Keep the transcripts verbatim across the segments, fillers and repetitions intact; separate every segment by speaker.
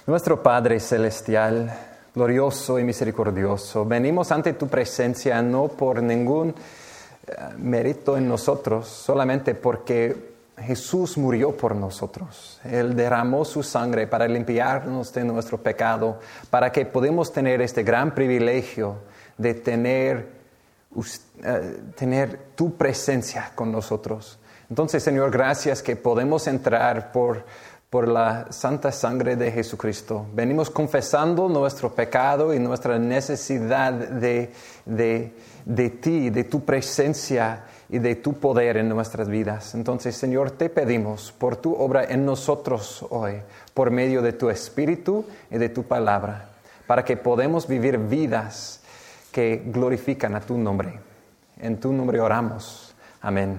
Speaker 1: Nuestro Padre Celestial, glorioso y misericordioso, venimos ante tu presencia no por ningún uh, mérito en nosotros, solamente porque Jesús murió por nosotros. Él derramó su sangre para limpiarnos de nuestro pecado, para que podamos tener este gran privilegio de tener, uh, tener tu presencia con nosotros. Entonces, Señor, gracias que podemos entrar por... por la santa sangre de Jesucristo. Venimos confesando nuestro pecado y nuestra necesidad de, de, de ti, de tu presencia y de tu poder en nuestras vidas. Entonces, Señor, te pedimos por tu obra en nosotros hoy, por medio de tu Espíritu y de tu palabra, para que podamos vivir vidas que glorifican a tu nombre. En tu nombre oramos. Amén.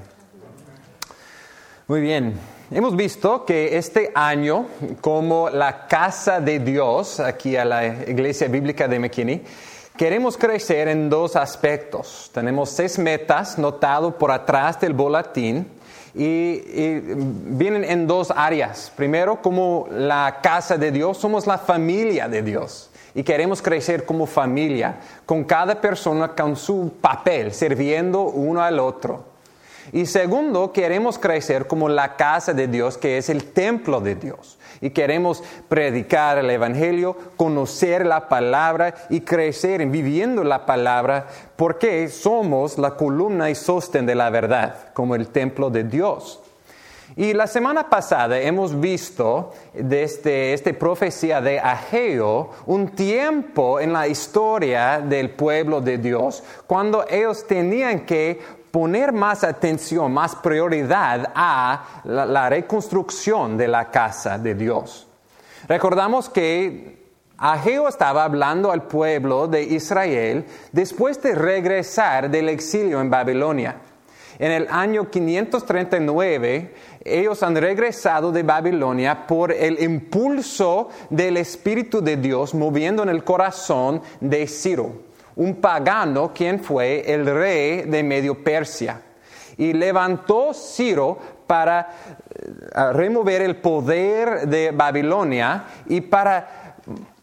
Speaker 1: Muy bien. Hemos visto que este año, como la casa de Dios, aquí a la Iglesia Bíblica de McKinney, queremos crecer en dos aspectos. Tenemos seis metas notadas por atrás del boletín y, y vienen en dos áreas. Primero, como la casa de Dios, somos la familia de Dios. Y queremos crecer como familia, con cada persona con su papel, sirviendo uno al otro. Y segundo, queremos crecer como la casa de Dios, que es el templo de Dios. Y queremos predicar el Evangelio, conocer la palabra y crecer en viviendo la palabra, porque somos la columna y sostén de la verdad, como el templo de Dios. Y la semana pasada hemos visto desde esta profecía de Ageo un tiempo en la historia del pueblo de Dios, cuando ellos tenían que poner más atención, más prioridad a la, la reconstrucción de la casa de Dios. Recordamos que Ageo estaba hablando al pueblo de Israel después de regresar del exilio en Babilonia. En el año quinientos treinta y nueve, ellos han regresado de Babilonia por el impulso del Espíritu de Dios moviendo en el corazón de Ciro, un pagano quien fue el rey de Medio Persia. Y levantó Ciro para uh, remover el poder de Babilonia y para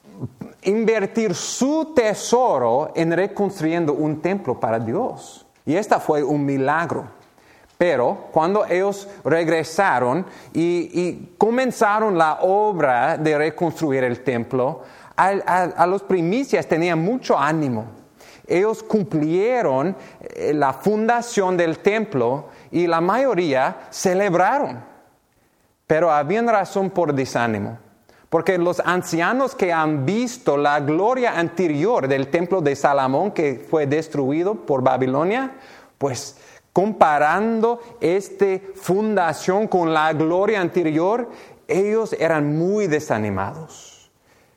Speaker 1: invertir su tesoro en reconstruyendo un templo para Dios. Y esta fue un milagro. Pero cuando ellos regresaron y, y comenzaron la obra de reconstruir el templo, a, a, a los primicias tenían mucho ánimo. Ellos cumplieron la fundación del templo y la mayoría celebraron. Pero había razón por desánimo. Porque los ancianos que han visto la gloria anterior del templo de Salomón que fue destruido por Babilonia, pues comparando esta fundación con la gloria anterior, ellos eran muy desanimados.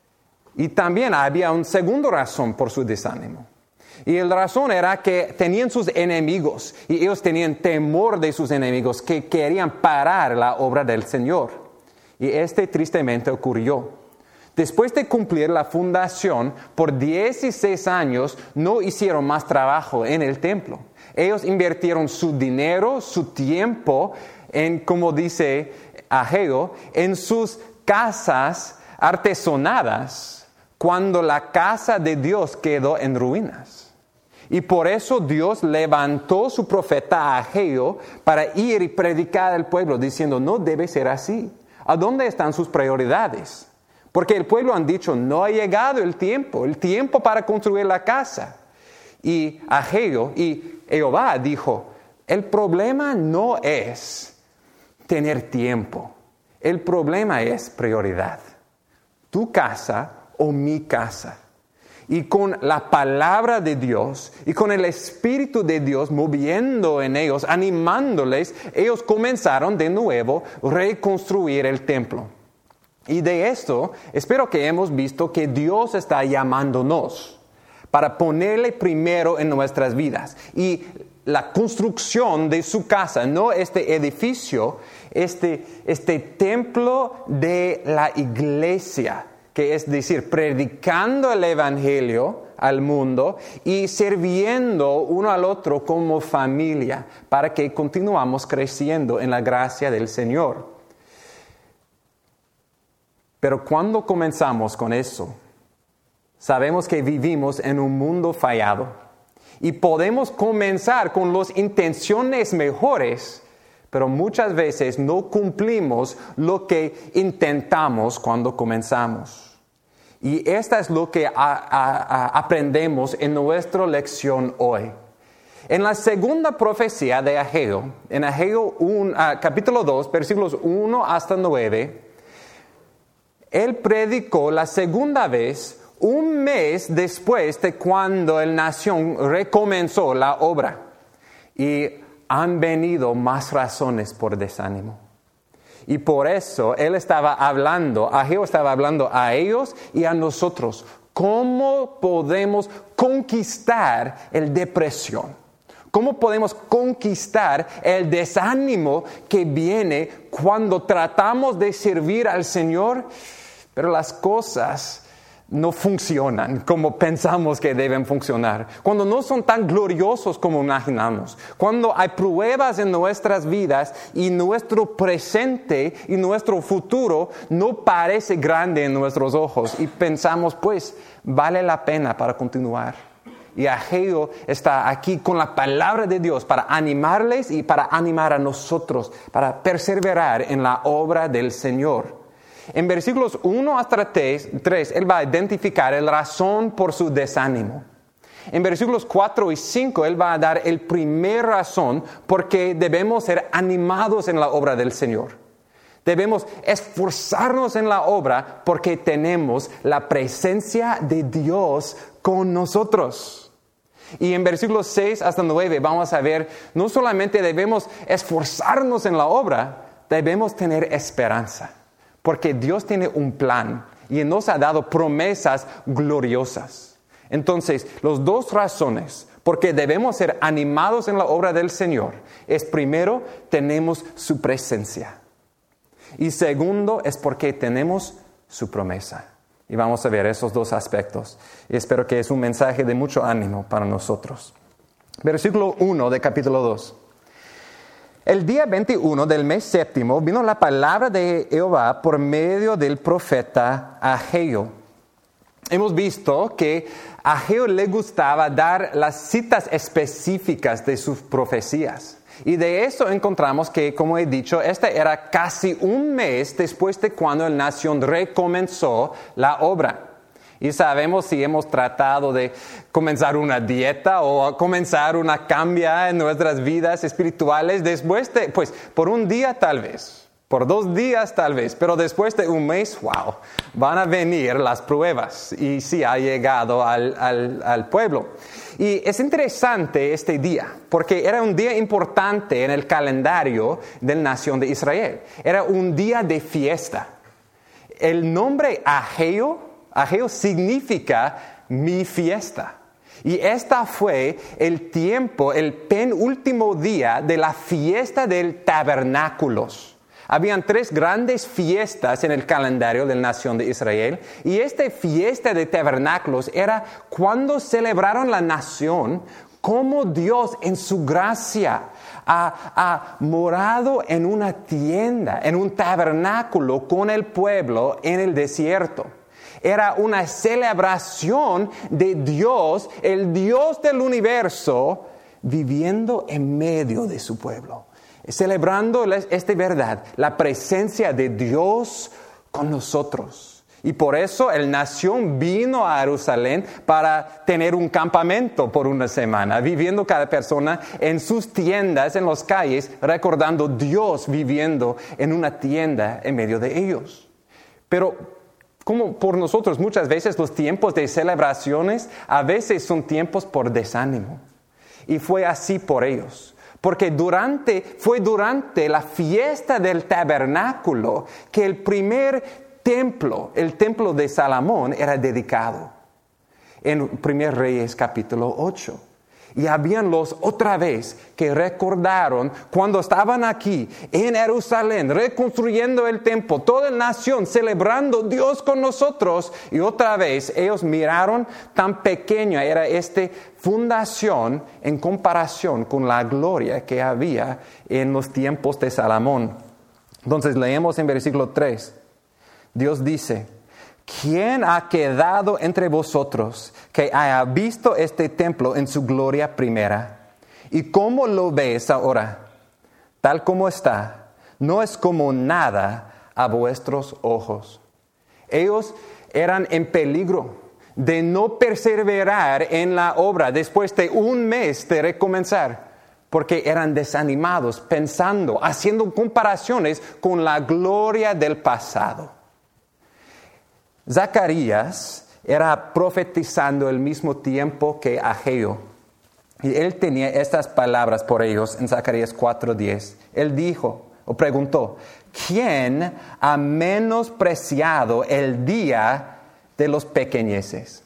Speaker 1: Y también había una segunda razón por su desánimo. Y la razón era que tenían sus enemigos y ellos tenían temor de sus enemigos que querían parar la obra del Señor. Y este tristemente ocurrió. Después de cumplir la fundación, por dieciséis años no hicieron más trabajo en el templo. Ellos invirtieron su dinero, su tiempo, en, como dice Ageo, en sus casas artesonadas, cuando la casa de Dios quedó en ruinas. Y por eso Dios levantó su profeta Ageo para ir y predicar al pueblo, diciendo, no debe ser así. ¿A dónde están sus prioridades? Porque el pueblo han dicho, no ha llegado el tiempo, el tiempo para construir la casa. Y Ageo y Jehová dijo, el problema no es tener tiempo, el problema es prioridad. Tu casa o mi casa. Y con la palabra de Dios y con el Espíritu de Dios moviendo en ellos, animándoles, ellos comenzaron de nuevo a reconstruir el templo. Y de esto, espero que hemos visto que Dios está llamándonos para ponerle primero en nuestras vidas. Y la construcción de su casa, no este edificio, este, este templo de la iglesia, que es decir, predicando el Evangelio al mundo y sirviendo uno al otro como familia para que continuamos creciendo en la gracia del Señor. Pero cuando comenzamos con eso, sabemos que vivimos en un mundo fallado y podemos comenzar con las intenciones mejores, pero muchas veces no cumplimos lo que intentamos cuando comenzamos. Y esta es lo que a, a, a aprendemos en nuestra lección hoy. En la segunda profecía de Ageo, en Ageo uno, uh, capítulo dos, versículos uno hasta nueve, él predicó la segunda vez un mes después de cuando la nación recomenzó la obra. Y han venido más razones por desánimo. Y por eso él estaba hablando, Ageo estaba hablando a ellos y a nosotros. ¿Cómo podemos conquistar el depresión? ¿Cómo podemos conquistar el desánimo que viene cuando tratamos de servir al Señor, pero las cosas no funcionan como pensamos que deben funcionar? Cuando no son tan gloriosos como imaginamos. Cuando hay pruebas en nuestras vidas y nuestro presente y nuestro futuro no parece grande en nuestros ojos y pensamos, pues, vale la pena para continuar. Y Ageo está aquí con la palabra de Dios para animarles y para animar a nosotros, para perseverar en la obra del Señor. En versículos uno hasta tres, él va a identificar la razón por su desánimo. En versículos cuatro y cinco, él va a dar el primer razón por qué debemos ser animados en la obra del Señor. Debemos esforzarnos en la obra porque tenemos la presencia de Dios con nosotros. Y en versículos seis hasta nueve vamos a ver, no solamente debemos esforzarnos en la obra, debemos tener esperanza. Porque Dios tiene un plan y nos ha dado promesas gloriosas. Entonces, las dos razones por qué debemos ser animados en la obra del Señor es, primero, tenemos su presencia. Y segundo, es porque tenemos su promesa. Y vamos a ver esos dos aspectos. Y espero que es un mensaje de mucho ánimo para nosotros. Versículo uno de capítulo dos. El día veintiuno del mes séptimo vino la palabra de Jehová por medio del profeta Ageo. Hemos visto que a Ageo le gustaba dar las citas específicas de sus profecías. Y de eso encontramos que, como he dicho, este era casi un mes después de cuando la nación recomenzó la obra. Y sabemos si hemos tratado de comenzar una dieta o comenzar una cambia en nuestras vidas espirituales después de, pues, por un día tal vez, por dos días tal vez, pero después de un mes, wow, van a venir las pruebas. Y sí, ha llegado al, al, al pueblo. Y es interesante este día, porque era un día importante en el calendario de la nación de Israel. Era un día de fiesta. El nombre Ageo, Ageo significa mi fiesta. Y esta fue el tiempo, el penúltimo día de la fiesta del tabernáculos. Habían tres grandes fiestas en el calendario de la nación de Israel. Y esta fiesta de tabernáculos era cuando celebraron la nación como Dios en su gracia ha, ha morado en una tienda, en un tabernáculo con el pueblo en el desierto. Era una celebración de Dios, el Dios del universo, viviendo en medio de su pueblo. Celebrando esta verdad, la presencia de Dios con nosotros. Y por eso la nación vino a Jerusalén para tener un campamento por una semana, viviendo cada persona en sus tiendas, en las calles, recordando Dios viviendo en una tienda en medio de ellos. Pero como por nosotros muchas veces los tiempos de celebraciones a veces son tiempos por desánimo. Y fue así por ellos. Porque durante, fue durante la fiesta del tabernáculo que el primer templo, el templo de Salomón, era dedicado. En primer Reyes capítulo ocho. Y habían los otra vez que recordaron cuando estaban aquí en Jerusalén, reconstruyendo el templo, toda la nación celebrando Dios con nosotros. Y otra vez ellos miraron tan pequeña era esta fundación en comparación con la gloria que había en los tiempos de Salomón. Entonces leemos en versículo tres. Dios dice, ¿quién ha quedado entre vosotros que haya visto este templo en su gloria primera? ¿Y cómo lo ves ahora? Tal como está, no es como nada a vuestros ojos. Ellos eran en peligro de no perseverar en la obra después de un mes de recomenzar, porque eran desanimados, pensando, haciendo comparaciones con la gloria del pasado. Zacarías era profetizando al mismo tiempo que Ageo. Y él tenía estas palabras por ellos en Zacarías cuatro diez. Él dijo, o preguntó, ¿quién ha menospreciado el día de los pequeñeces?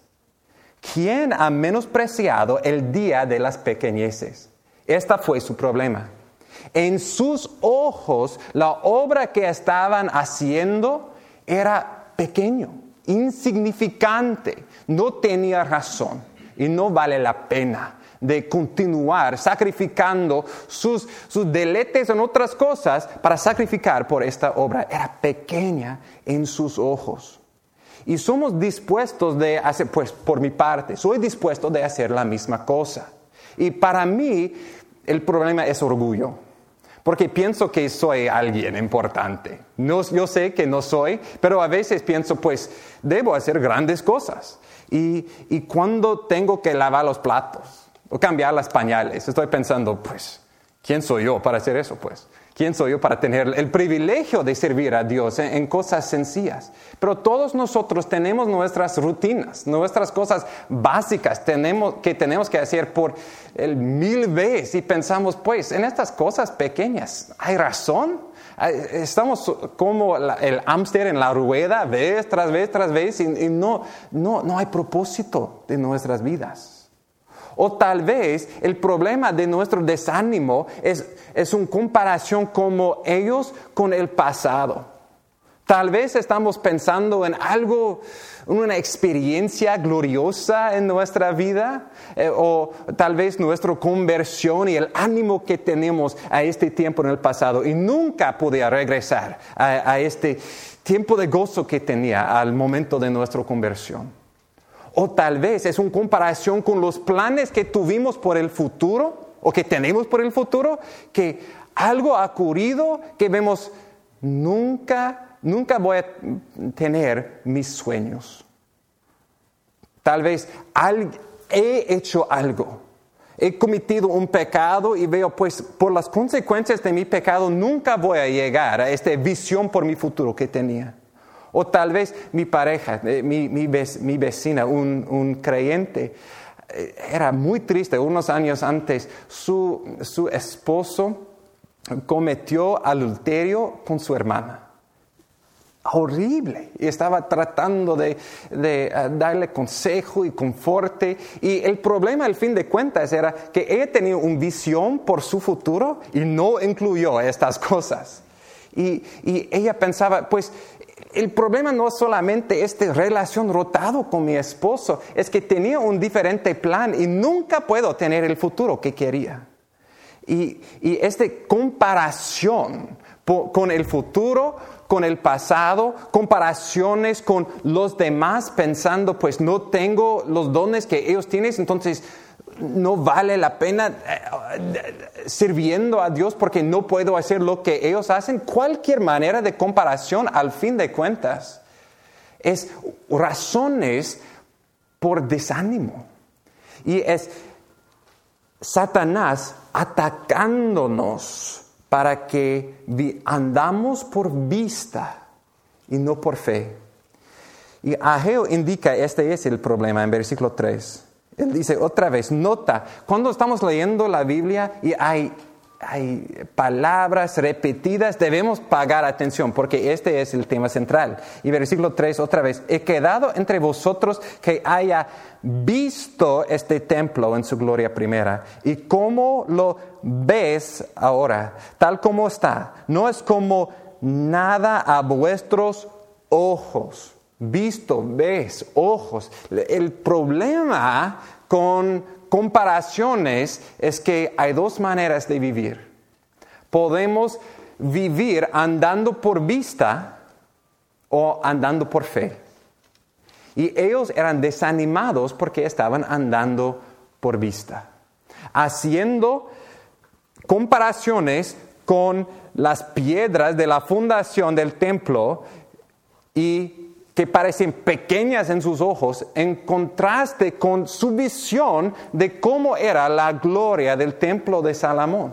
Speaker 1: ¿Quién ha menospreciado el día de las pequeñeces? Este fue su problema. En sus ojos, la obra que estaban haciendo era pequeño, insignificante, no tenía razón y no vale la pena de continuar sacrificando sus, sus deleites en otras cosas para sacrificar por esta obra. Era pequeña en sus ojos. Y somos dispuestos de hacer, pues por mi parte, soy dispuesto de hacer la misma cosa. Y para mí, el problema es orgullo. Porque pienso que soy alguien importante. No, yo sé que no soy, pero a veces pienso, pues, debo hacer grandes cosas. Y, y cuando tengo que lavar los platos o cambiar las pañales, estoy pensando, pues, ¿quién soy yo para hacer eso, pues? ¿Quién soy yo para tener el privilegio de servir a Dios en, en cosas sencillas? Pero todos nosotros tenemos nuestras rutinas, nuestras cosas básicas tenemos, que tenemos que hacer por el mil veces y pensamos, pues, en estas cosas pequeñas, ¿hay razón? Estamos como la, el hámster en la rueda, vez tras vez tras vez, y, y no, no, no hay propósito de nuestras vidas. O tal vez el problema de nuestro desánimo es, es una comparación como ellos con el pasado. Tal vez estamos pensando en algo, una experiencia gloriosa en nuestra vida, eh, o tal vez nuestra conversión y el ánimo que tenemos a este tiempo en el pasado y nunca podía regresar a, a este tiempo de gozo que tenía al momento de nuestra conversión. O tal vez es una comparación con los planes que tuvimos por el futuro o que tenemos por el futuro, que algo ha ocurrido que vemos, nunca, nunca voy a tener mis sueños. Tal vez he hecho algo, he cometido un pecado y veo, pues, por las consecuencias de mi pecado nunca voy a llegar a esta visión por mi futuro que tenía. O tal vez mi pareja, mi, mi, mi vecina, un, un creyente, era muy triste. Unos años antes, su, su esposo cometió adulterio con su hermana. Horrible. Y estaba tratando de, de uh, darle consejo y conforte. Y el problema, al fin de cuentas, era que ella tenía una visión por su futuro y no incluyó estas cosas. Y, y ella pensaba, pues, el problema no es solamente esta relación rotado con mi esposo, es que tenía un diferente plan y nunca puedo tener el futuro que quería. Y, y esta comparación po, con el futuro, con el pasado, comparaciones con los demás, pensando, pues no tengo los dones que ellos tienen, entonces no vale la pena eh, sirviendo a Dios porque no puedo hacer lo que ellos hacen. Cualquier manera de comparación, al fin de cuentas, es razones por desánimo. Y es Satanás atacándonos para que andamos por vista y no por fe. Y Ageo indica, este es el problema en versículo tres. Él dice otra vez, nota, cuando estamos leyendo la Biblia y hay, hay palabras repetidas, debemos pagar atención porque este es el tema central. Y versículo tres, otra vez, he quedado entre vosotros que haya visto este templo en su gloria primera. ¿Y cómo lo ves ahora? Tal como está, no es como nada a vuestros ojos. Visto, ves, ojos. El problema con comparaciones es que hay dos maneras de vivir. Podemos vivir andando por vista o andando por fe. Y ellos eran desanimados porque estaban andando por vista, haciendo comparaciones con las piedras de la fundación del templo y que parecen pequeñas en sus ojos, en contraste con su visión de cómo era la gloria del templo de Salomón.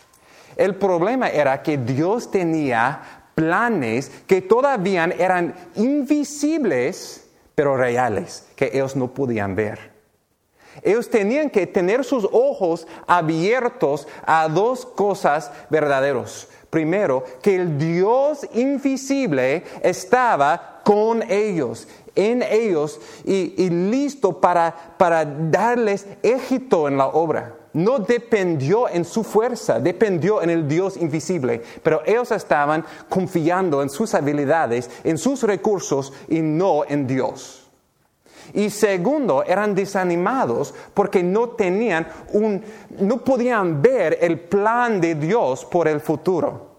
Speaker 1: El problema era que Dios tenía planes que todavía eran invisibles, pero reales, que ellos no podían ver. Ellos tenían que tener sus ojos abiertos a dos cosas verdaderas. Primero, que el Dios invisible estaba con ellos, en ellos, y, y listo para, para darles éxito en la obra. No dependió en su fuerza, dependió en el Dios invisible, pero ellos estaban confiando en sus habilidades, en sus recursos y no en Dios. Y segundo, eran desanimados porque no tenían un, no podían ver el plan de Dios por el futuro.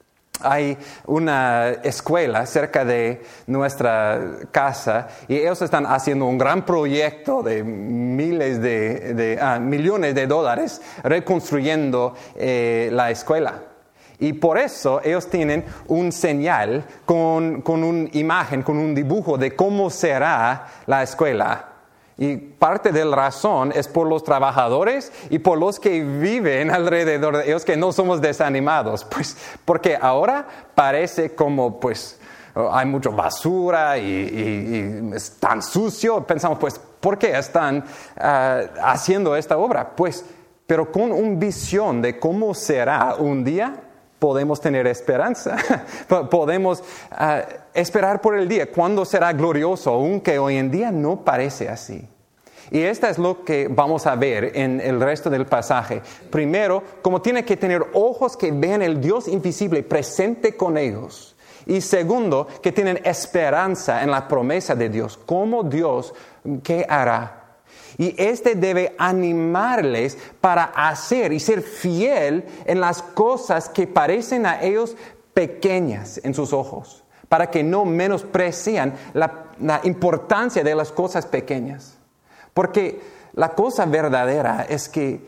Speaker 1: Hay una escuela cerca de nuestra casa y ellos están haciendo un gran proyecto de miles de, de ah, millones de dólares reconstruyendo eh, la escuela. Y por eso ellos tienen un señal con, con una imagen, con un dibujo de cómo será la escuela. Y parte de la razón es por los trabajadores y por los que viven alrededor de ellos, que no somos desanimados. Pues porque ahora parece como pues hay mucha basura y, y, y es tan sucio. Pensamos pues, ¿por qué están uh, haciendo esta obra? Pues, pero con una visión de cómo será un día, podemos tener esperanza. Podemos uh, esperar por el día, cuando será glorioso, aunque hoy en día no parece así. Y esto es lo que vamos a ver en el resto del pasaje. Primero, como tiene que tener ojos que vean el Dios invisible presente con ellos. Y segundo, que tienen esperanza en la promesa de Dios. ¿Cómo Dios qué hará? Y este debe animarles para hacer y ser fiel en las cosas que parecen a ellos pequeñas en sus ojos, para que no menosprecien la, la importancia de las cosas pequeñas. Porque la cosa verdadera es que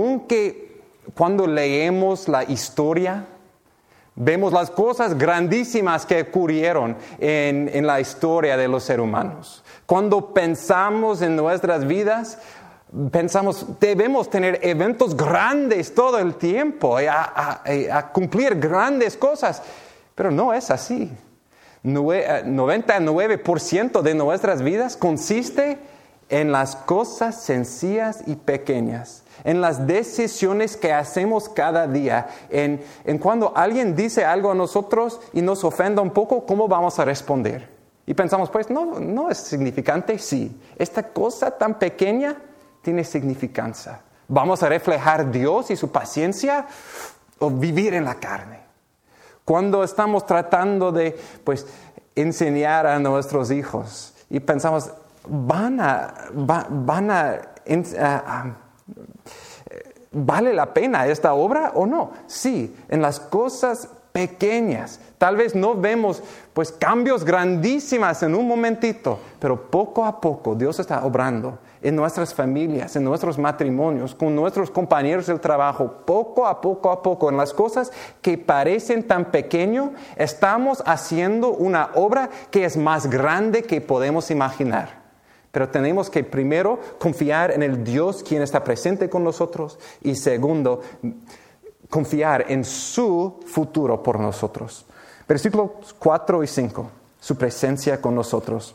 Speaker 1: aunque cuando leemos la historia, vemos las cosas grandísimas que ocurrieron en, en la historia de los seres humanos. Cuando pensamos en nuestras vidas, pensamos, debemos tener eventos grandes todo el tiempo, a, a, a cumplir grandes cosas, pero no es así. noventa y nueve por ciento de nuestras vidas consiste en las cosas sencillas y pequeñas, en las decisiones que hacemos cada día, en, en cuando alguien dice algo a nosotros y nos ofenda un poco, ¿cómo vamos a responder? Y pensamos, pues, no, no es significante, sí. Esta cosa tan pequeña tiene significancia. ¿Vamos a reflejar Dios y su paciencia o vivir en la carne? Cuando estamos tratando de, pues, enseñar a nuestros hijos y pensamos, van a, va, van a, uh, uh, ¿vale la pena esta obra o no? Sí, en las cosas pequeñas. Tal vez no vemos pues cambios grandísimos en un momentito, pero poco a poco Dios está obrando en nuestras familias, en nuestros matrimonios, con nuestros compañeros del trabajo. Poco a poco a poco, en las cosas que parecen tan pequeñas, estamos haciendo una obra que es más grande que podemos imaginar. Pero tenemos que primero confiar en el Dios quien está presente con nosotros y segundo, confiar en su futuro por nosotros. Versículos cuatro y cinco, su presencia con nosotros.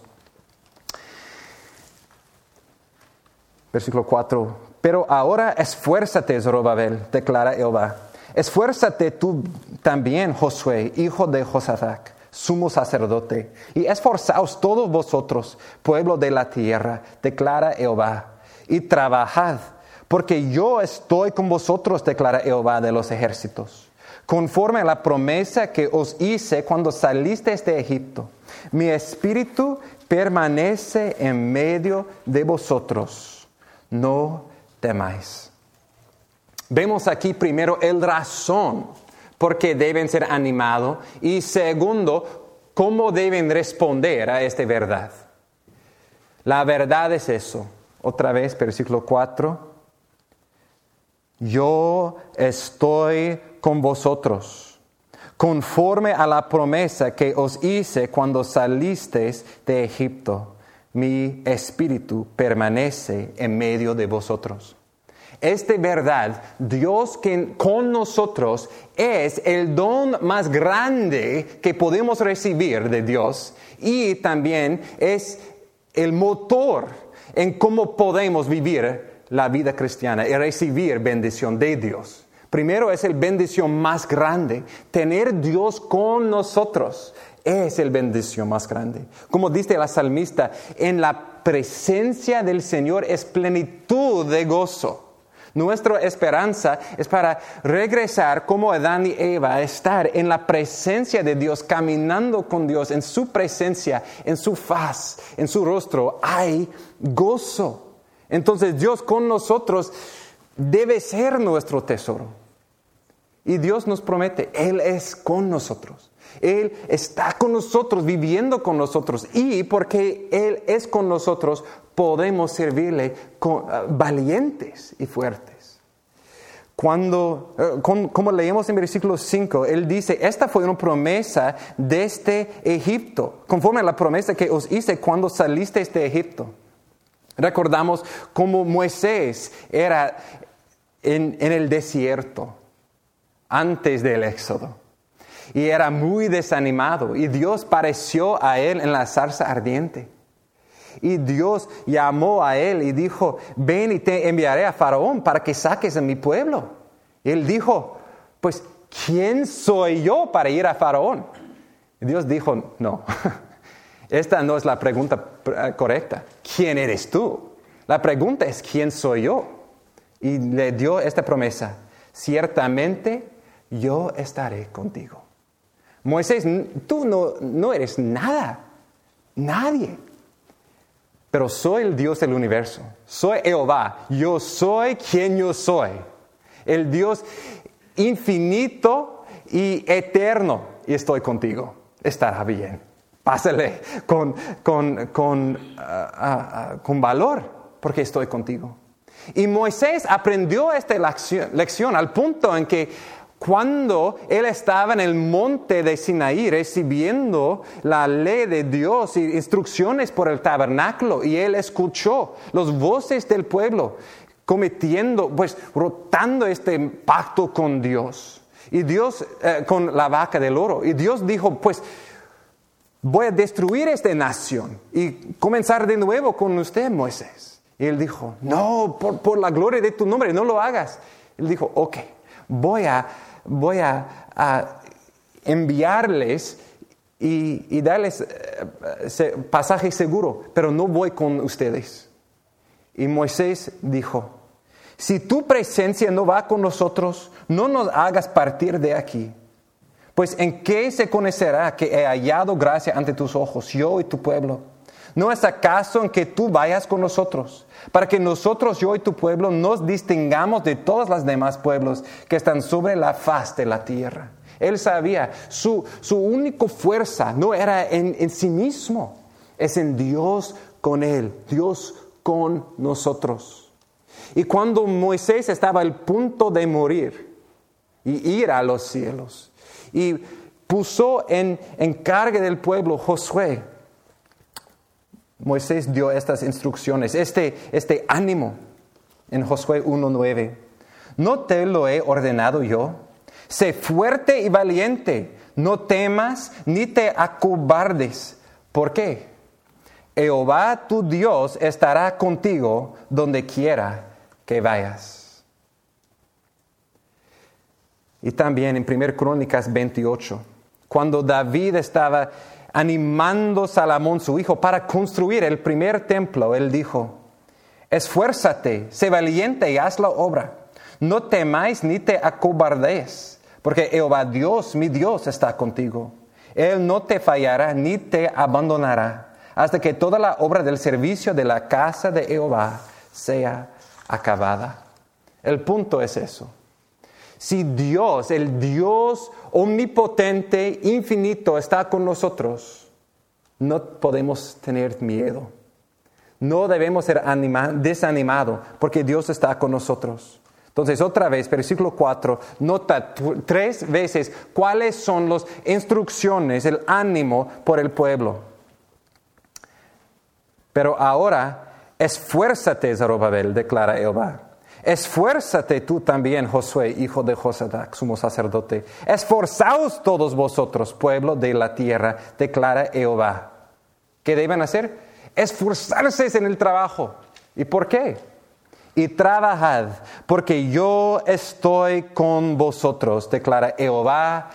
Speaker 1: Versículo cuatro, pero ahora esfuérzate, Zorobabel, declara Jehová. Esfuérzate tú también, Josué, hijo de Josadac, sumo sacerdote, y esforzaos todos vosotros, pueblo de la tierra, declara Jehová, y trabajad, porque yo estoy con vosotros, declara Jehová de los ejércitos, conforme a la promesa que os hice cuando salisteis de Egipto. Mi espíritu permanece en medio de vosotros, no temáis. Vemos aquí primero el razón porque deben ser animados y segundo, ¿cómo deben responder a esta verdad? La verdad es eso. Otra vez, versículo cuatro. Yo estoy con vosotros, conforme a la promesa que os hice cuando salisteis de Egipto. Mi espíritu permanece en medio de vosotros. Esta verdad, Dios que con nosotros, es el don más grande que podemos recibir de Dios y también es el motor en cómo podemos vivir la vida cristiana y recibir bendición de Dios. Primero es el bendición más grande. Tener Dios con nosotros es el bendición más grande. Como dice la salmista, en la presencia del Señor es plenitud de gozo. Nuestra esperanza es para regresar como Adán y Eva, a estar en la presencia de Dios, caminando con Dios, en su presencia, en su faz, en su rostro. Hay gozo. Entonces Dios con nosotros debe ser nuestro tesoro. Y Dios nos promete, Él es con nosotros. Él está con nosotros, viviendo con nosotros. Y porque Él es con nosotros, podemos servirle con, uh, valientes y fuertes. Cuando, uh, con, como leemos en versículo cinco, Él dice, esta fue una promesa desde Egipto, conforme a la promesa que os hice cuando salisteis de Egipto. Recordamos cómo Moisés era en, en el desierto antes del Éxodo. Y era muy desanimado. Y Dios pareció a él en la zarza ardiente. Y Dios llamó a él y dijo, ven y te enviaré a Faraón para que saques a mi pueblo. Y él dijo, pues, ¿quién soy yo para ir a Faraón? Y Dios dijo, no. Esta no es la pregunta correcta. ¿Quién eres tú? La pregunta es, ¿quién soy yo? Y le dio esta promesa. Ciertamente yo estaré contigo. Moisés, tú no, no eres nada. Nadie. Pero soy el Dios del universo. Soy Jehová. Yo soy quien yo soy. El Dios infinito y eterno. Y estoy contigo. Estará bien. Pásale con, con, con, uh, uh, uh, con valor, porque estoy contigo. Y Moisés aprendió esta lección, lección al punto en que cuando él estaba en el monte de Sinaí recibiendo la ley de Dios y instrucciones por el tabernáculo, y él escuchó las voces del pueblo cometiendo, pues rotando este pacto con Dios. Y Dios, eh, con la vaca del oro. Y Dios dijo, pues, voy a destruir esta nación y comenzar de nuevo con usted, Moisés. Y él dijo, no, por, por la gloria de tu nombre, no lo hagas. Él dijo, ok, voy a, voy a, a enviarles y, y darles eh, pasaje seguro, pero no voy con ustedes. Y Moisés dijo, si tu presencia no va con nosotros, no nos hagas partir de aquí. Pues ¿en qué se conocerá que he hallado gracia ante tus ojos, yo y tu pueblo? ¿No es acaso en que tú vayas con nosotros, para que nosotros, yo y tu pueblo, nos distingamos de todos los demás pueblos que están sobre la faz de la tierra? Él sabía, su, su única fuerza no era en, en sí mismo, es en Dios con él, Dios con nosotros. Y cuando Moisés estaba al punto de morir y ir a los cielos, y puso en, en carga del pueblo Josué, Moisés dio estas instrucciones, este, este ánimo en Josué uno nueve. ¿No te lo he ordenado yo? Sé fuerte y valiente, no temas ni te acobardes. ¿Por qué? Jehová tu Dios estará contigo donde quiera que vayas. Y también en primera Crónicas veintiocho, cuando David estaba animando a Salomón, su hijo, para construir el primer templo, él dijo, esfuérzate, sé valiente y haz la obra. No temáis ni te acobardes, porque Jehová Dios, mi Dios, está contigo. Él no te fallará ni te abandonará, hasta que toda la obra del servicio de la casa de Jehová sea acabada. El punto es eso. Si Dios, el Dios omnipotente, infinito, está con nosotros, no podemos tener miedo. No debemos ser anima- desanimados porque Dios está con nosotros. Entonces, otra vez, versículo cuatro, nota t- tres veces cuáles son las instrucciones, el ánimo por el pueblo. Pero ahora, esfuérzate, Zorobabel, declara Jehová. Esfuérzate tú también, Josué, hijo de Josadac, sumo sacerdote. Esforzaos todos vosotros, pueblo de la tierra, declara Jehová. ¿Qué deben hacer? Esforzarse en el trabajo. ¿Y por qué? Y trabajad, porque yo estoy con vosotros, declara Jehová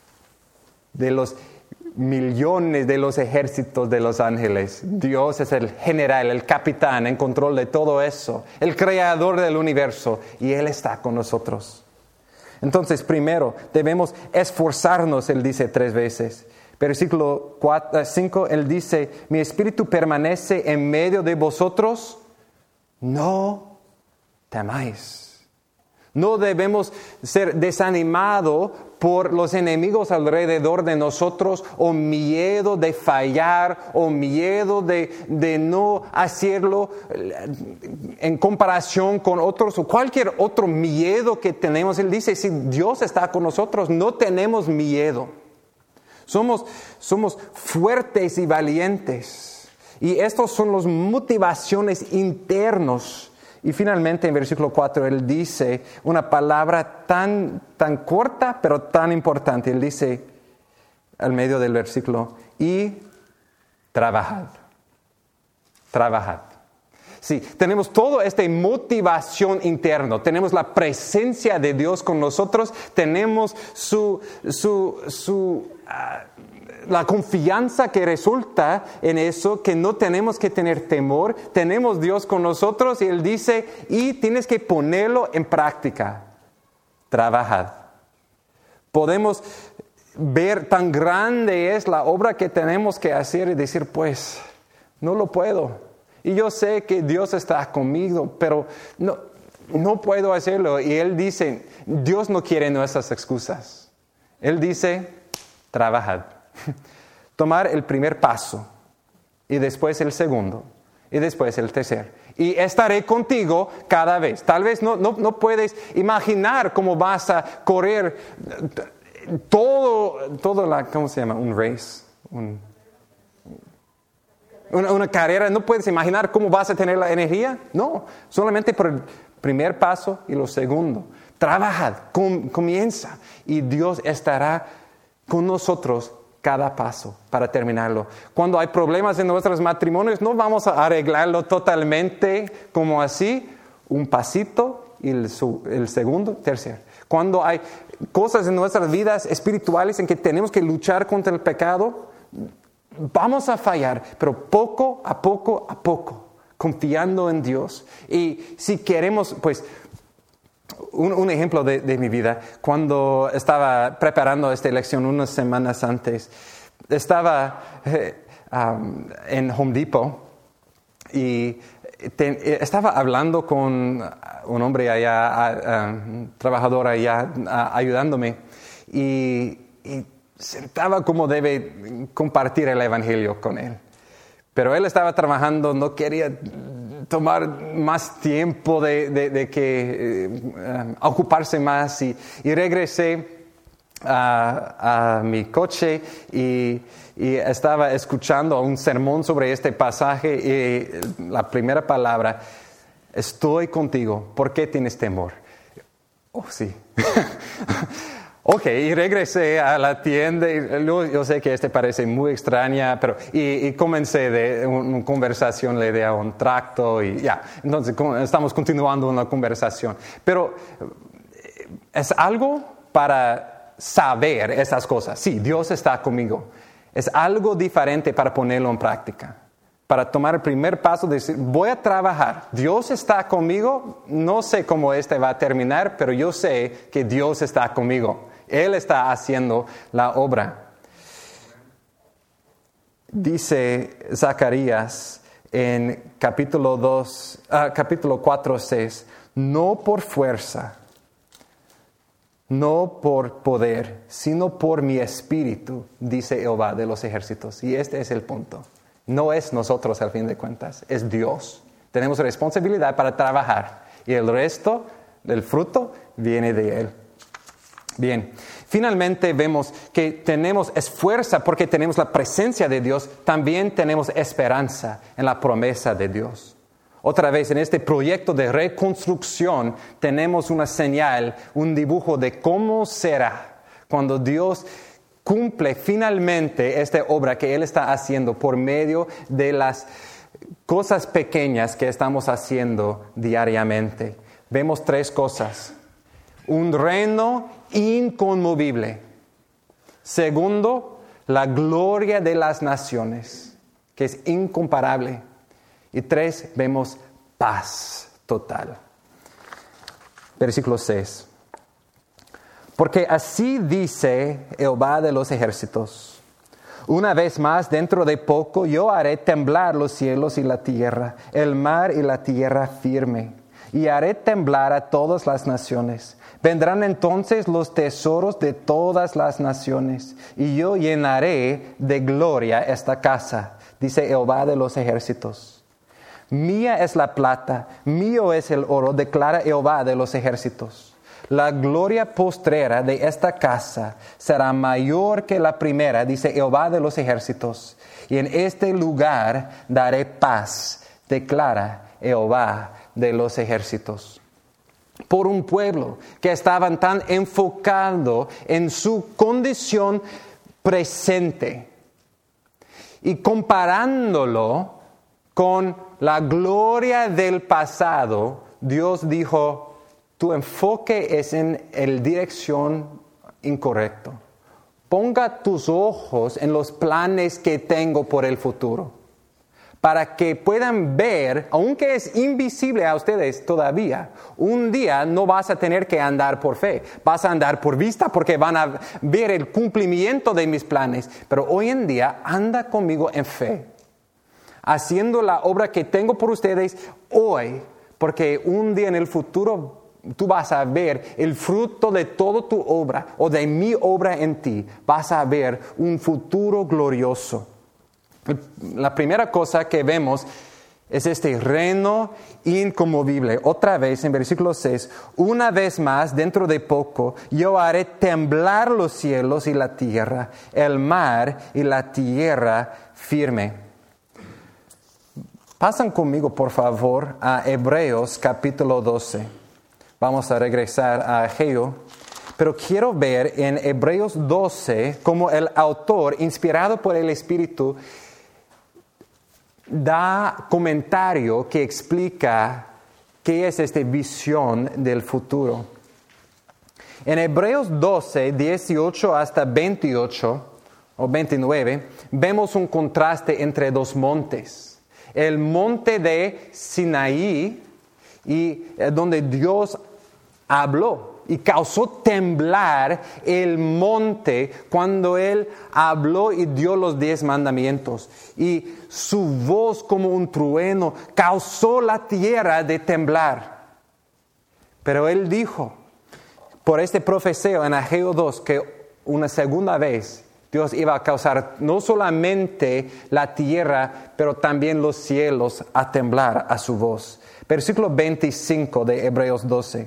Speaker 1: de los millones de los ejércitos de los ángeles. Dios es el general, el capitán en control de todo eso, el creador del universo, y Él está con nosotros. Entonces, primero, debemos esforzarnos, Él dice tres veces. Versículo cinco, Él dice, mi espíritu permanece en medio de vosotros, no temáis. No debemos ser desanimados por los enemigos alrededor de nosotros, o miedo de fallar, o miedo de, de no hacerlo en comparación con otros, o cualquier otro miedo que tenemos. Él dice, si Dios está con nosotros, no tenemos miedo. Somos, somos fuertes y valientes. Y estas son las motivaciones internas. Y finalmente en versículo cuatro Él dice una palabra tan, tan corta pero tan importante. Él dice al medio del versículo, y trabajad. Trabajad. Sí, tenemos toda esta motivación interna, tenemos la presencia de Dios con nosotros, tenemos su, su, su, uh, la confianza que resulta en eso, que no tenemos que tener temor, tenemos Dios con nosotros y Él dice, y tienes que ponerlo en práctica, trabajad. Podemos ver tan grande es la obra que tenemos que hacer y decir, pues, no lo puedo. Y yo sé que Dios está conmigo, pero no, no puedo hacerlo. Y Él dice, Dios no quiere nuestras excusas. Él dice, trabajad. Tomar el primer paso, y después el segundo, y después el tercero. Y estaré contigo cada vez. Tal vez no, no, no puedes imaginar cómo vas a correr todo, todo la, ¿cómo se llama? Un race, un... Una, una carrera, ¿no puedes imaginar cómo vas a tener la energía? No, solamente por el primer paso y lo segundo. Trabajad, com, comienza y Dios estará con nosotros cada paso para terminarlo. Cuando hay problemas en nuestros matrimonios, no vamos a arreglarlo totalmente como así, un pasito y el, el segundo, tercero. Cuando hay cosas en nuestras vidas espirituales en que tenemos que luchar contra el pecado, vamos a fallar, pero poco a poco a poco, confiando en Dios. Y si queremos, pues, un, un ejemplo de, de mi vida, cuando estaba preparando esta lección unas semanas antes, estaba eh, um, en Home Depot y te, estaba hablando con un hombre allá, uh, trabajador allá, uh, ayudándome, y, y sentaba como debe compartir el evangelio con él. Pero él estaba trabajando, no quería tomar más tiempo de, de, de que eh, ocuparse más. Y, y regresé a, a mi coche y, y estaba escuchando un sermón sobre este pasaje. Y la primera palabra, estoy contigo, ¿por qué tienes temor? Oh, sí. Ok, y regresé a la tienda, y yo sé que este parece muy extraña, pero y, y comencé de una conversación, le di a un tracto y ya, entonces estamos continuando una conversación. Pero es algo para saber esas cosas. Sí, Dios está conmigo. Es algo diferente para ponerlo en práctica. Para tomar el primer paso de decir, voy a trabajar. Dios está conmigo, no sé cómo este va a terminar, pero yo sé que Dios está conmigo. Él está haciendo la obra. Dice Zacarías en capítulo dos, uh, capítulo cuatro, seis, no por fuerza, no por poder, sino por mi espíritu, dice Jehová de los ejércitos. Y este es el punto. No es nosotros al fin de cuentas, es Dios. Tenemos responsabilidad para trabajar y el resto del fruto viene de Él. Bien, finalmente vemos que tenemos esfuerzo porque tenemos la presencia de Dios, también tenemos esperanza en la promesa de Dios. Otra vez, en este proyecto de reconstrucción, tenemos una señal, un dibujo de cómo será cuando Dios cumple finalmente esta obra que Él está haciendo por medio de las cosas pequeñas que estamos haciendo diariamente. Vemos tres cosas. Un reino inconmovible. Segundo, la gloria de las naciones, que es incomparable. Y tres, vemos paz total. Versículo seis. Porque así dice Jehová de los ejércitos: una vez más, dentro de poco, yo haré temblar los cielos y la tierra, el mar y la tierra firme, y haré temblar a todas las naciones. Vendrán entonces los tesoros de todas las naciones, y yo llenaré de gloria esta casa, dice Jehová de los ejércitos. Mía es la plata, mío es el oro, declara Jehová de los ejércitos. La gloria postrera de esta casa será mayor que la primera, dice Jehová de los ejércitos. Y en este lugar daré paz, declara Jehová de los ejércitos. Por un pueblo que estaban tan enfocado en su condición presente y comparándolo con la gloria del pasado, Dios dijo: tu enfoque es en la dirección incorrecta. Ponga tus ojos en los planes que tengo por el futuro, para que puedan ver, aunque es invisible a ustedes todavía, un día no vas a tener que andar por fe, vas a andar por vista porque van a ver el cumplimiento de mis planes. Pero hoy en día anda conmigo en fe, haciendo la obra que tengo por ustedes hoy, porque un día en el futuro tú vas a ver el fruto de toda tu obra o de mi obra en ti. Vas a ver un futuro glorioso. La primera cosa que vemos es este reino inconmovible. Otra vez en versículo seis, una vez más dentro de poco yo haré temblar los cielos y la tierra, el mar y la tierra firme. Pasan conmigo, por favor, a Hebreos capítulo doce. Vamos a regresar a Ageo, pero quiero ver en Hebreos doce cómo el autor, inspirado por el Espíritu, da comentario que explica qué es esta visión del futuro. En Hebreos doce, dieciocho hasta veintiocho o veintinueve, vemos un contraste entre dos montes. El monte de Sinaí, y donde Dios habló y causó temblar el monte cuando Él habló y dio los diez mandamientos. Y su voz como un trueno causó la tierra de temblar. Pero Él dijo, por este profeceo en Ageo dos, que una segunda vez Dios iba a causar no solamente la tierra, pero también los cielos a temblar a su voz. Versículo veinticinco de Hebreos doce.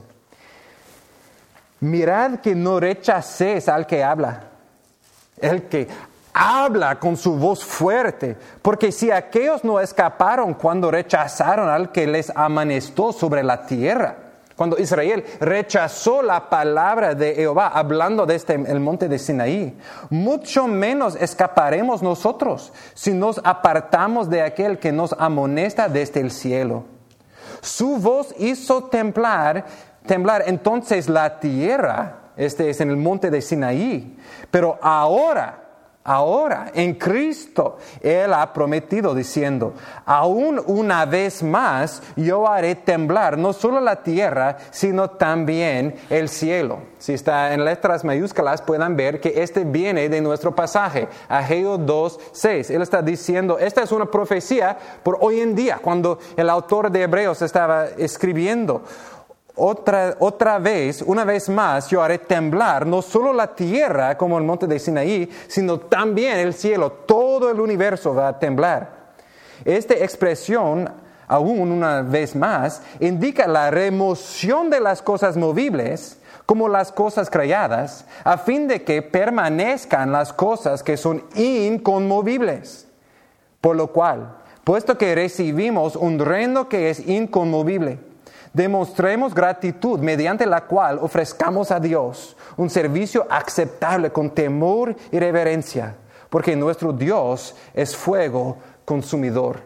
Speaker 1: Mirad que no rechacéis al que habla, el que habla con su voz fuerte, porque si aquellos no escaparon cuando rechazaron al que les amonestó sobre la tierra, cuando Israel rechazó la palabra de Jehová, hablando desde el monte de Sinaí, mucho menos escaparemos nosotros si nos apartamos de aquel que nos amonesta desde el cielo. Su voz hizo temblar, temblar entonces la tierra, este es en el monte de Sinaí, pero ahora, ahora en Cristo, Él ha prometido diciendo, aún una vez más yo haré temblar no solo la tierra, sino también el cielo. Si está en letras mayúsculas, puedan ver que este viene de nuestro pasaje, Ageo dos, seis. Él está diciendo, esta es una profecía por hoy en día, cuando el autor de Hebreos estaba escribiendo. Otra, otra vez, una vez más, yo haré temblar no solo la tierra como el monte de Sinaí, sino también el cielo. Todo el universo va a temblar. Esta expresión, aún una vez más, indica la remoción de las cosas movibles como las cosas creadas, a fin de que permanezcan las cosas que son inconmovibles. Por lo cual, puesto que recibimos un reino que es inconmovible, demostremos gratitud mediante la cual ofrezcamos a Dios un servicio aceptable con temor y reverencia, porque nuestro Dios es fuego consumidor.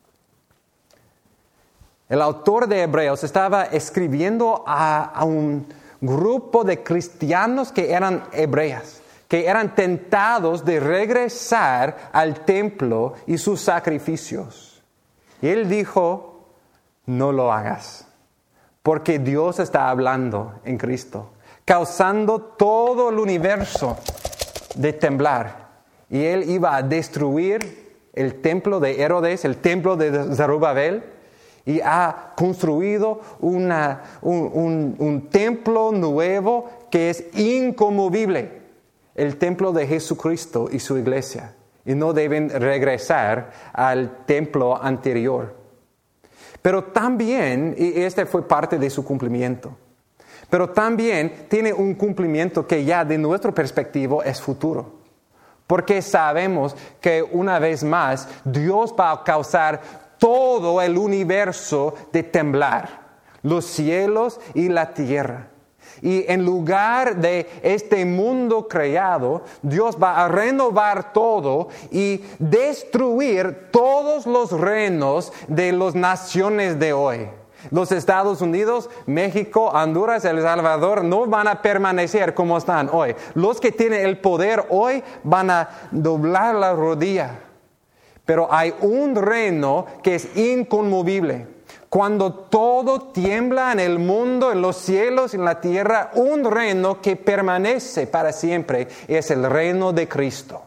Speaker 1: El autor de Hebreos estaba escribiendo a, a un grupo de cristianos que eran hebreas, que eran tentados de regresar al templo y sus sacrificios. Y él dijo, no lo hagas, porque Dios está hablando en Cristo, causando todo el universo de temblar. Y él iba a destruir el templo de Herodes, el templo de Zorobabel, y ha construido una, un, un, un templo nuevo que es inconmovible, el templo de Jesucristo y su iglesia. Y no deben regresar al templo anterior. Pero también, y este fue parte de su cumplimiento, pero también tiene un cumplimiento que ya de nuestra perspectiva es futuro. Porque sabemos que una vez más Dios va a causar todo el universo de temblar, los cielos y la tierra. Y en lugar de este mundo creado, Dios va a renovar todo y destruir todos los reinos de las naciones de hoy. Los Estados Unidos, México, Honduras, El Salvador no van a permanecer como están hoy. Los que tienen el poder hoy van a doblar la rodilla. Pero hay un reino que es inconmovible. Cuando todo tiembla en el mundo, en los cielos, en la tierra, un reino que permanece para siempre es el reino de Cristo.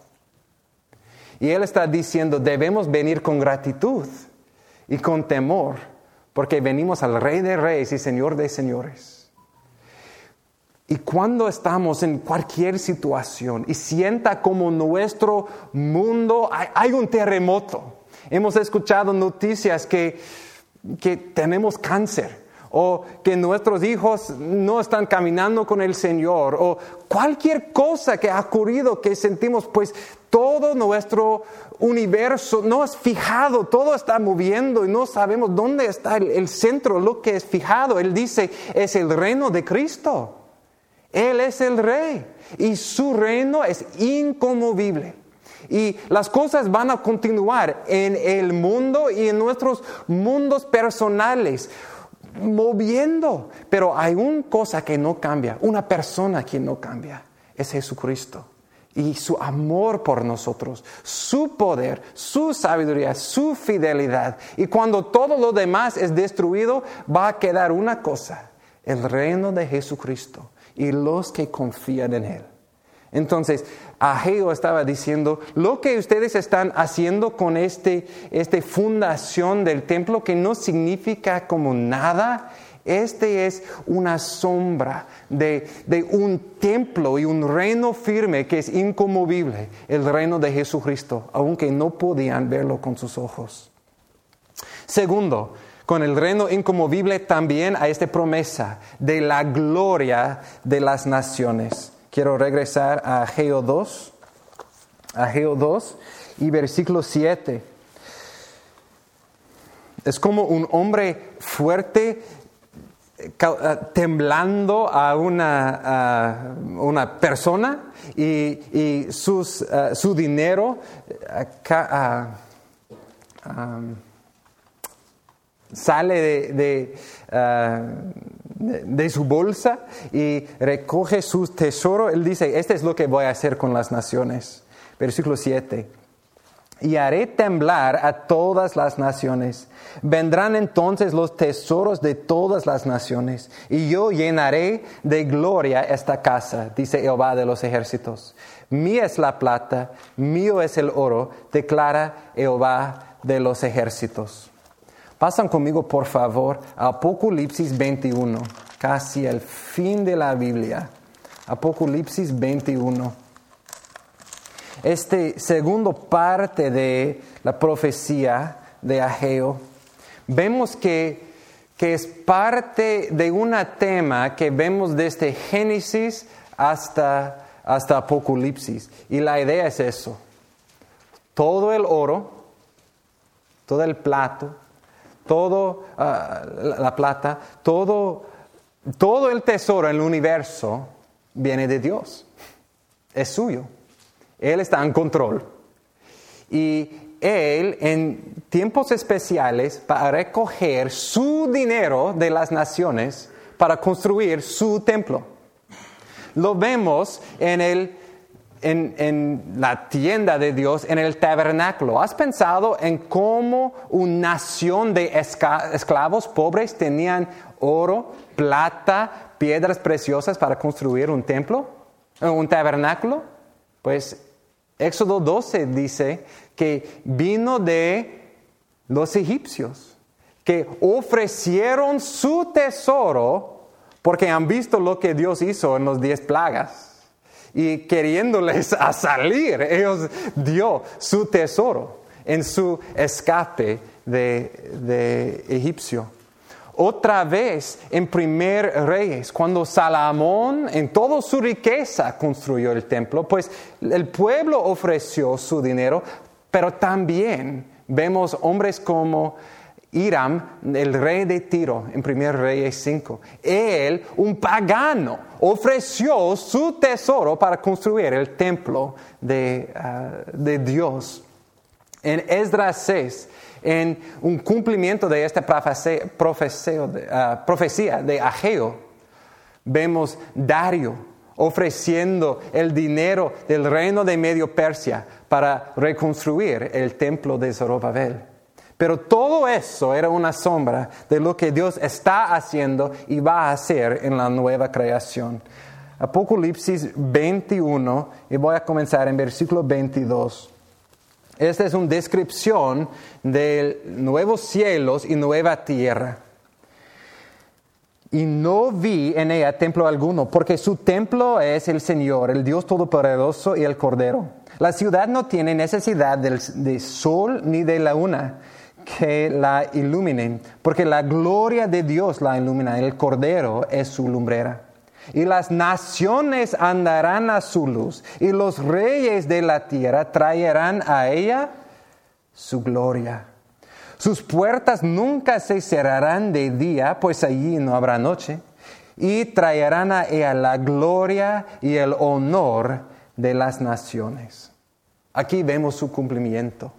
Speaker 1: Y Él está diciendo, debemos venir con gratitud y con temor, porque venimos al Rey de Reyes y Señor de Señores. Y cuando estamos en cualquier situación y sienta como nuestro mundo hay, hay un terremoto. Hemos escuchado noticias que, que tenemos cáncer o que nuestros hijos no están caminando con el Señor o cualquier cosa que ha ocurrido que sentimos, pues todo nuestro universo no es fijado, todo está moviendo y no sabemos dónde está el, el centro, lo que es fijado. Él dice, es el reino de Cristo. Él es el rey y su reino es inconmovible. Y las cosas van a continuar en el mundo y en nuestros mundos personales, moviendo. Pero hay una cosa que no cambia, una persona que no cambia, es Jesucristo. Y su amor por nosotros, su poder, su sabiduría, su fidelidad. Y cuando todo lo demás es destruido, va a quedar una cosa, el reino de Jesucristo y los que confían en Él. Entonces, Ageo estaba diciendo, lo que ustedes están haciendo con este, esta fundación del templo, que no significa como nada, este es una sombra de, de un templo y un reino firme que es inconmovible, el reino de Jesucristo, aunque no podían verlo con sus ojos. Segundo, con el reino inconmovible también hay esta promesa de la gloria de las naciones. Quiero regresar a Ageo dos, Ageo dos y versículo siete. Es como un hombre fuerte temblando a una, a una persona y, y sus, uh, su dinero uh, um, sale de, de, uh, de, de su bolsa y recoge su tesoro. Él dice, este es lo que voy a hacer con las naciones. Versículo siete. Y haré temblar a todas las naciones. Vendrán entonces los tesoros de todas las naciones. Y yo llenaré de gloria esta casa, dice Jehová de los ejércitos. Mía es la plata, mío es el oro, declara Jehová de los ejércitos. Pasan conmigo, por favor, a Apocalipsis veintiuno. casi el fin de la Biblia. Apocalipsis veintiuno. Esta segunda parte de la profecía de Ageo, vemos que, que es parte de un tema que vemos desde Génesis hasta, hasta Apocalipsis. Y la idea es eso. Todo el oro, todo el plato, todo uh, la, la plata, todo, todo el tesoro en el universo viene de Dios. Es suyo. Él está en control. Y Él, en tiempos especiales, va a recoger su dinero de las naciones para construir su templo. Lo vemos en, el, en, en la tienda de Dios, en el tabernáculo. ¿Has pensado en cómo una nación de esca- esclavos pobres tenían oro, plata, piedras preciosas para construir un templo, un tabernáculo? Pues Éxodo doce dice que vino de los egipcios, que ofrecieron su tesoro porque han visto lo que Dios hizo en los diez plagas. Y queriéndoles a salir, ellos dio su tesoro en su escape de, de egipcio. Otra vez en Primer Reyes, cuando Salomón en toda su riqueza construyó el templo, pues el pueblo ofreció su dinero, pero también vemos hombres como Hiram, el rey de Tiro, en Primer Reyes cinco. Él, un pagano, ofreció su tesoro para construir el templo de, uh, de Dios. En Esdras seis, en un cumplimiento de esta profecía, profecía, de, uh, profecía de Ageo, vemos Dario ofreciendo el dinero del reino de Medio Persia para reconstruir el templo de Zorobabel. Pero todo eso era una sombra de lo que Dios está haciendo y va a hacer en la nueva creación. Apocalipsis veintiuno, y voy a comenzar en versículo veintidós. Esta es una descripción de nuevos cielos y nueva tierra. Y no vi en ella templo alguno, porque su templo es el Señor, el Dios Todopoderoso y el Cordero. La ciudad no tiene necesidad del, de sol ni de la luna que la iluminen, porque la gloria de Dios la ilumina, el Cordero es su lumbrera. Y las naciones andarán a su luz, y los reyes de la tierra traerán a ella su gloria. Sus puertas nunca se cerrarán de día, pues allí no habrá noche, y traerán a ella la gloria y el honor de las naciones. Aquí vemos su cumplimiento.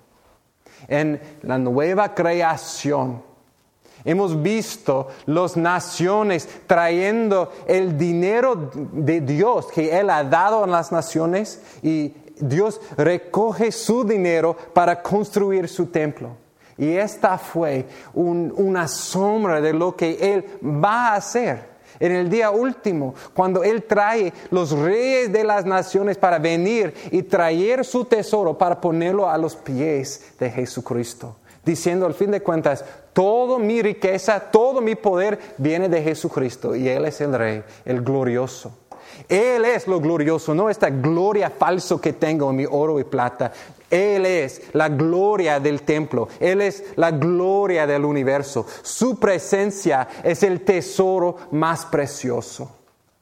Speaker 1: En la nueva creación, hemos visto las naciones trayendo el dinero de Dios que Él ha dado a las naciones, y Dios recoge su dinero para construir su templo. Y esta fue un, una sombra de lo que Él va a hacer en el día último, cuando Él trae los reyes de las naciones para venir y traer su tesoro para ponerlo a los pies de Jesucristo. Diciendo al fin de cuentas, toda mi riqueza, todo mi poder viene de Jesucristo, y Él es el Rey, el glorioso. Él es lo glorioso, no esta gloria falsa que tengo en mi oro y plata. Él es la gloria del templo, Él es la gloria del universo. Su presencia es el tesoro más precioso.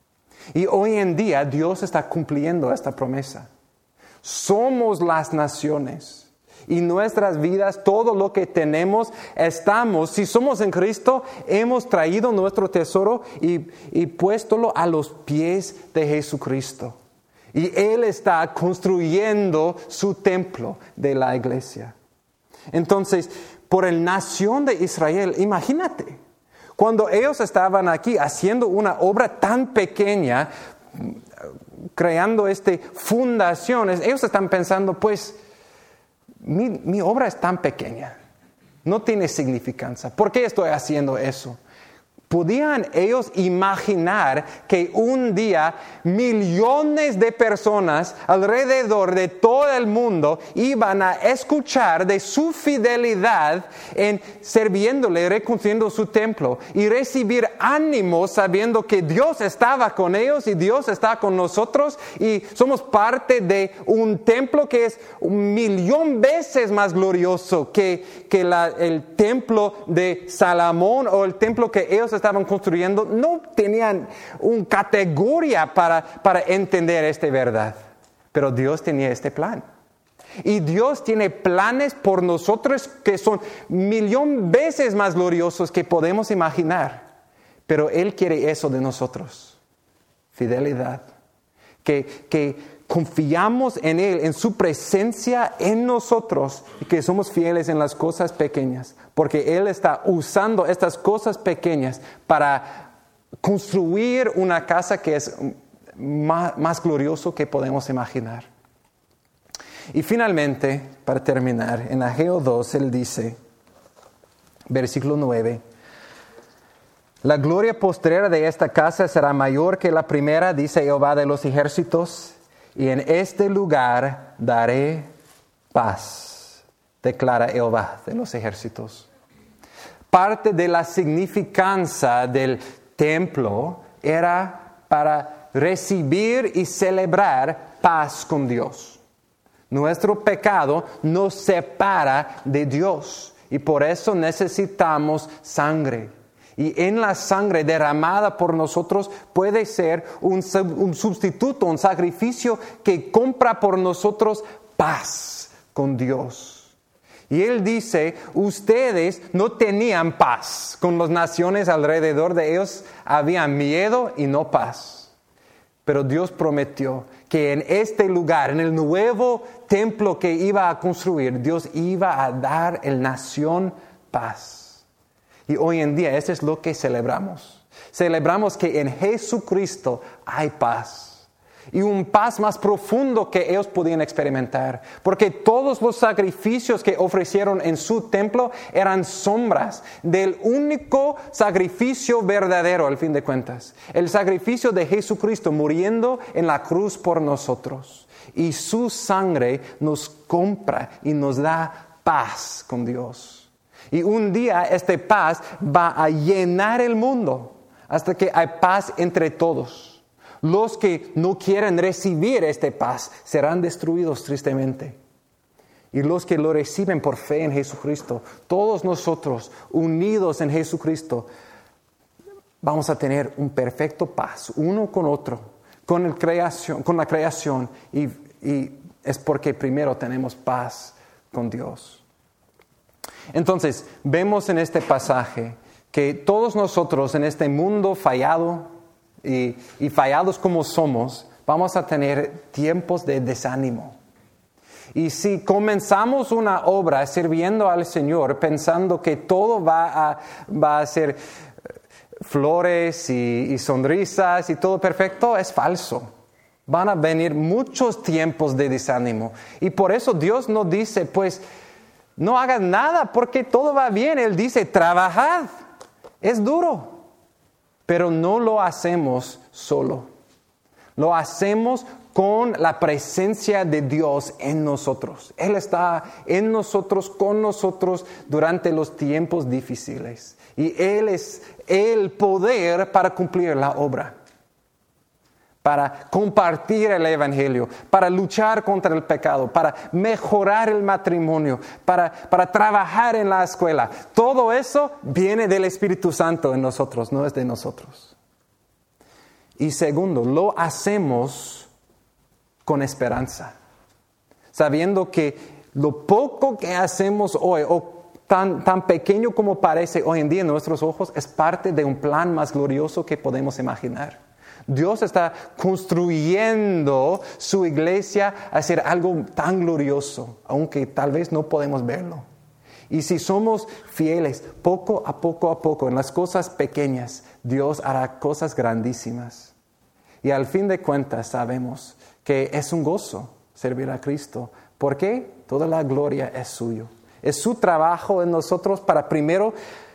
Speaker 1: Y hoy en día Dios está cumpliendo esta promesa. Somos las naciones. Y nuestras vidas, todo lo que tenemos, estamos, si somos en Cristo, hemos traído nuestro tesoro y, y puéstolo a los pies de Jesucristo. Y Él está construyendo su templo de la iglesia. Entonces, por la nación de Israel, imagínate, cuando ellos estaban aquí haciendo una obra tan pequeña, creando este fundaciones, ellos están pensando, pues, Mi, mi obra es tan pequeña, no tiene significancia. ¿Por qué estoy haciendo eso? ¿Podían ellos imaginar que un día millones de personas alrededor de todo el mundo iban a escuchar de su fidelidad en sirviéndole, reconstruyendo su templo y recibir ánimo sabiendo que Dios estaba con ellos y Dios está con nosotros y somos parte de un templo que es un millón veces más glorioso que, que la, el templo de Salomón o el templo que ellos estaban construyendo? No tenían una categoría para, para entender esta verdad. Pero Dios tenía este plan. Y Dios tiene planes por nosotros que son millón veces más gloriosos que podemos imaginar. Pero Él quiere eso de nosotros. Fidelidad. Que, que confiamos en Él, en su presencia en nosotros y que somos fieles en las cosas pequeñas, porque Él está usando estas cosas pequeñas para construir una casa que es más, más glorioso que podemos imaginar. Y finalmente, para terminar, en Ageo dos, Él dice, versículo nueve, la gloria postrera de esta casa será mayor que la primera, dice Jehová de los ejércitos, y en este lugar daré paz, declara Jehová de los ejércitos. Parte de la significancia del templo era para recibir y celebrar paz con Dios. Nuestro pecado nos separa de Dios y por eso necesitamos sangre. Y en la sangre derramada por nosotros puede ser un, un sustituto, un sacrificio que compra por nosotros paz con Dios. Y Él dice, ustedes no tenían paz con las naciones alrededor de ellos, había miedo y no paz. Pero Dios prometió que en este lugar, en el nuevo templo que iba a construir, Dios iba a dar a la nación paz. Y hoy en día eso es lo que celebramos. Celebramos que en Jesucristo hay paz. Y un paz más profundo que ellos podían experimentar. Porque todos los sacrificios que ofrecieron en su templo eran sombras del único sacrificio verdadero al fin de cuentas. El sacrificio de Jesucristo muriendo en la cruz por nosotros. Y su sangre nos compra y nos da paz con Dios. Y un día esta paz va a llenar el mundo hasta que hay paz entre todos. Los que no quieren recibir esta paz serán destruidos tristemente. Y los que lo reciben por fe en Jesucristo, todos nosotros unidos en Jesucristo, vamos a tener un perfecto paz, uno con otro, con, el creación, con la creación. Y, y es porque primero tenemos paz con Dios. Entonces, vemos en este pasaje que todos nosotros en este mundo fallado y, y fallados como somos, vamos a tener tiempos de desánimo. Y si comenzamos una obra sirviendo al Señor pensando que todo va a, va a ser flores y, y sonrisas y todo perfecto, es falso. Van a venir muchos tiempos de desánimo. Y por eso Dios nos dice, pues, no hagas nada porque todo va bien. Él dice, trabajad. Es duro. Pero no lo hacemos solo. Lo hacemos con la presencia de Dios en nosotros. Él está en nosotros, con nosotros durante los tiempos difíciles. Y Él es el poder para cumplir la obra. Para compartir el evangelio, para luchar contra el pecado, para mejorar el matrimonio, para, para trabajar en la escuela. Todo eso viene del Espíritu Santo en nosotros, no es de nosotros. Y segundo, lo hacemos con esperanza, sabiendo que lo poco que hacemos hoy, o tan, tan pequeño como parece hoy en día en nuestros ojos, es parte de un plan más glorioso que podemos imaginar. Dios está construyendo su iglesia a hacer algo tan glorioso, aunque tal vez no podemos verlo. Y si somos fieles, poco a poco a poco, en las cosas pequeñas, Dios hará cosas grandísimas. Y al fin de cuentas sabemos que es un gozo servir a Cristo. ¿Por qué? Toda la gloria es suyo. Es su trabajo en nosotros para primero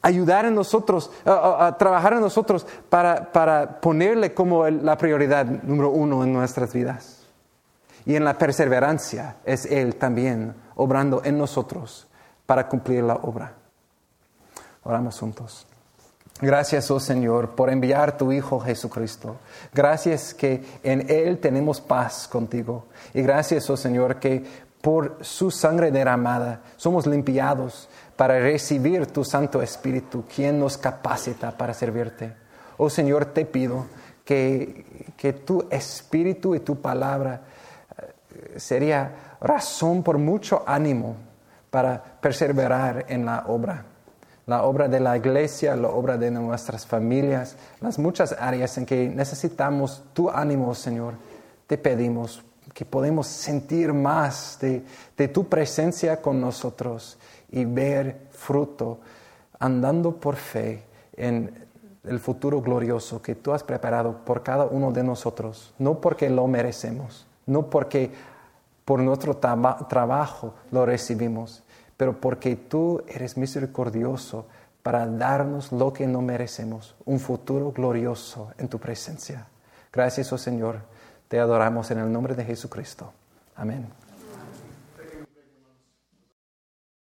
Speaker 1: ayudar en nosotros, a, a trabajar en nosotros para, para ponerle como el, la prioridad número uno en nuestras vidas. Y en la perseverancia es Él también obrando en nosotros para cumplir la obra. Oramos juntos. Gracias, oh Señor, por enviar tu Hijo Jesucristo. Gracias que en Él tenemos paz contigo. Y gracias, oh Señor, que por su sangre derramada somos limpiados para recibir tu Santo Espíritu, quien nos capacita para servirte. Oh Señor, te pido que, que tu Espíritu y tu palabra sería razón por mucho ánimo para perseverar en la obra. La obra de la iglesia, la obra de nuestras familias, las muchas áreas en que necesitamos tu ánimo, Señor. Te pedimos que podamos sentir más de, de tu presencia con nosotros y ver fruto andando por fe en el futuro glorioso que tú has preparado por cada uno de nosotros. No porque lo merecemos, no porque por nuestro traba- trabajo lo recibimos, pero porque tú eres misericordioso para darnos lo que no merecemos, un futuro glorioso en tu presencia. Gracias, oh Señor, te adoramos en el nombre de Jesucristo. Amén.